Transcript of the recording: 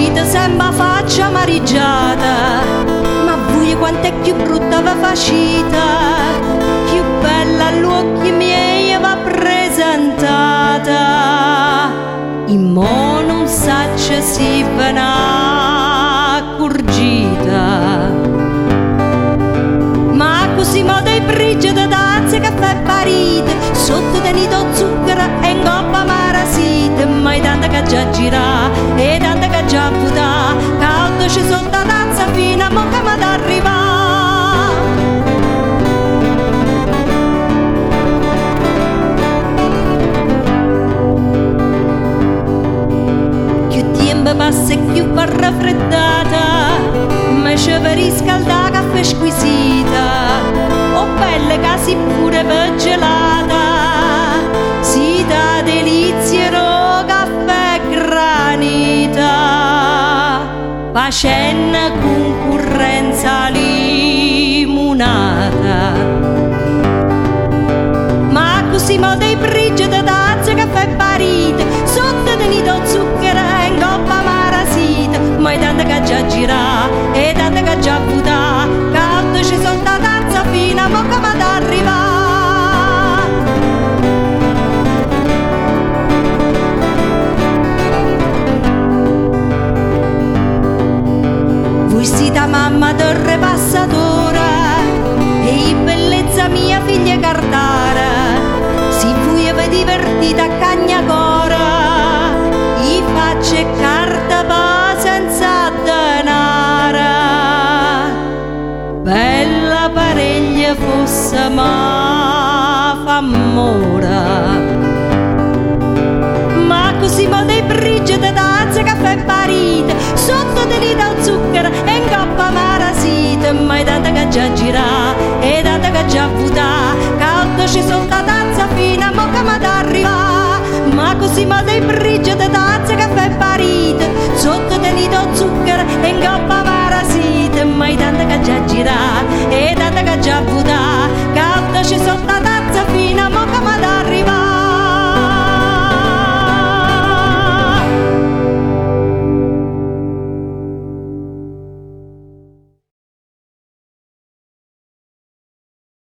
uscita sembra faccia amareggiata, ma voi quant'è più brutta va facita, più bella agli occhi miei va presentata. In mo non saccia si vena curgita, ma così mo dei brigi da tazze caffè parite, sotto tenito zucchero e in coppa marasite, mai tanta che già gira e tanta che già puta, caldo ci sotto la tazza fino a mo che mi arriva. Più tempo passa e più va raffreddata, ma ci per riscaldare caffè squisita, o belle casi pure per gelata, si dà delizie ro caffè granita, facendo concorrenza limonata. Ma così mo dei brigi da tazze caffè parite, sotto tenito zucchero e in coppa marasita, mai tanta che già gira e tanta che già puta, caldo ci sotto la tazza fino a mo che mi arriva. Voi siete mamma del passatore e bellezza mia figlia cardara, si voi vi divertite a cagnacora, i facce carta pa senza denara, bella pariglia fosse ma f'amore. Ma così mo dei brigi da tazze caffè parite, sotto tenita al zucchero e in coppa marasite, mai tanta che già gira e tanta che già puta, caldo ci sotto la tazza fino a mo che mi arriva. Ma così mo dei brigi da tazze caffè parite, sotto tenito zucchero e in coppa marasite, mai tanta che già gira e tanta che già puta,